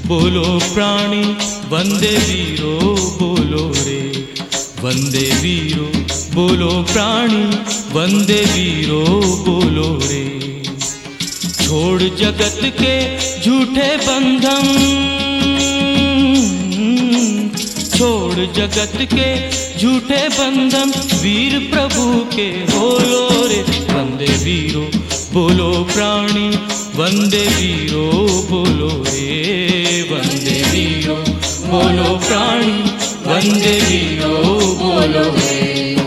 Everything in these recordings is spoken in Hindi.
बोलो प्राणी वंदे वीरो बोलो रे, वंदे वीरो बोलो प्राणी वंदे वीरो बोलो रे। छोड़ जगत के झूठे बंधन, छोड़ जगत के झूठे बंधन, वीर प्रभु के बोलो रे। वंदे वीरो बोलो प्राणी वंदे वीरो बोलो रे, वंदे वीरो बोलो प्राणी वंदे वीरो बोलो रे।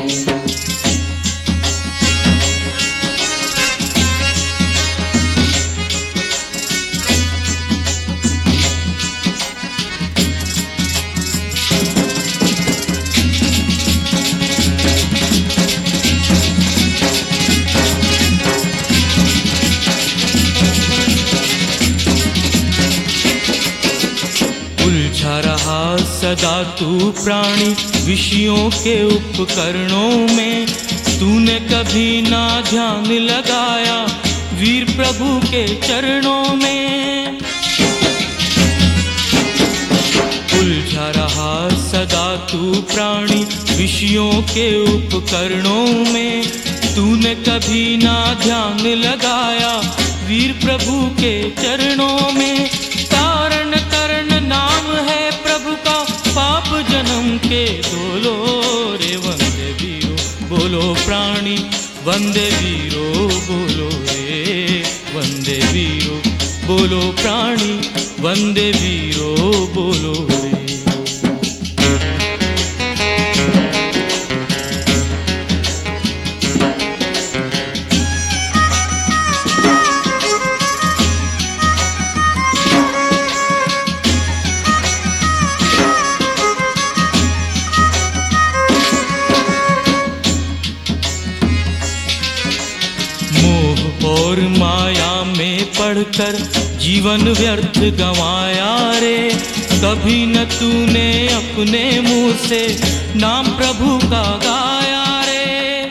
उलझा रहा सदा तू प्राणी विषयों के उपकरणों में, तूने कभी ना ध्यान लगाया वीर प्रभु के चरणों में। उलझा रहा सदा तू प्राणी विषयों के उपकरणों में, तूने कभी ना ध्यान लगाया वीर प्रभु के चरणों में। कारण करण नाम है प्रभु का, पाप जन्म के धोलो रे। वंदे वीरो बोलो प्राणी वंदे वीरो बोलो रे, वंदे वीरो बोलो प्राणी वंदे वीरो बोलो रे। और माया में पढ़कर जीवन व्यर्थ गंवाया रे, कभी न तूने अपने मुंह से नाम प्रभु का गाया रे।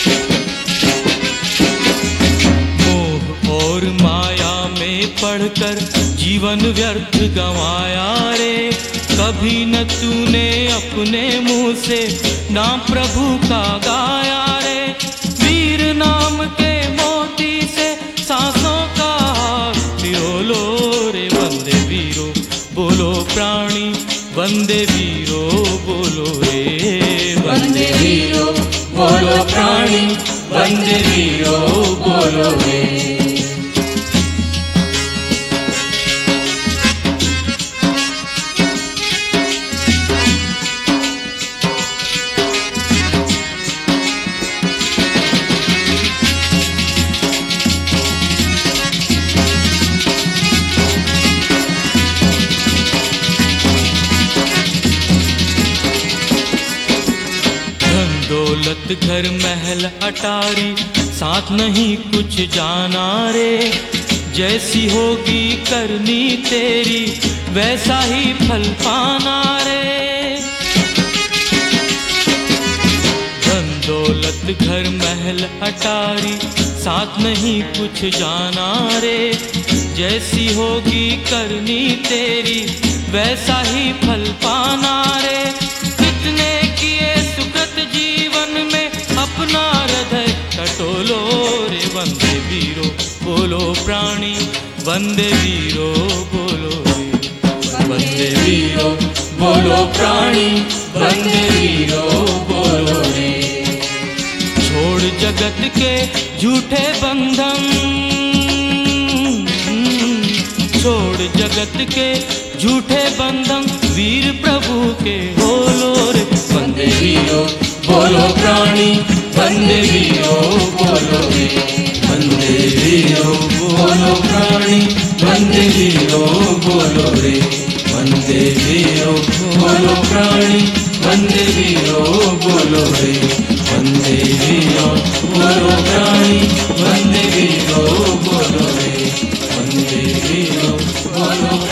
मोह और माया में पढ़कर जीवन व्यर्थ गंवाया रे, कभी न तूने अपने मुंह से नाम प्रभु का गाया रे। वीर नाम के सांसों का पिरोलो रे। वंदे वीरो बोलो प्राणी वंदे वीरो बोलो रे, वंदे वीरो बोलो प्राणी वंदे वीरो बोलो रे। दौलत घर महल अटारी साथ नहीं कुछ जाना रे, जैसी होगी करनी तेरी वैसा ही फल पाना रे। धन दौलत घर महल अटारी साथ नहीं कुछ जाना रे, जैसी होगी करनी तेरी वैसा ही फल पाना रे। कितने किए सुकृत जीवन में अपना हृदय टटोलो रे। वंदे वीरो बोलो प्राणी वंदे वीरो बोलो रे, वंदे वीरो बोलो प्राणी वंदे वीरो बोलो रे। छोड़ जगत के झूठे बंधन, छोड़ जगत के झूठे बंधन, वीर प्रभु के बोलो रे। वंदे वीरो बोलो प्राणी वंदे वीरो बोलो रे, वंदे वीरो बोलो प्राणी वंदे वीरो बोलो रे, वंदे वीरो बोलो प्राणी वंदे वीरो बोलो रे, वंदे वीरो बोलो प्राणी वंदे वीरो बोलो रे, वंदे वीरो बोलो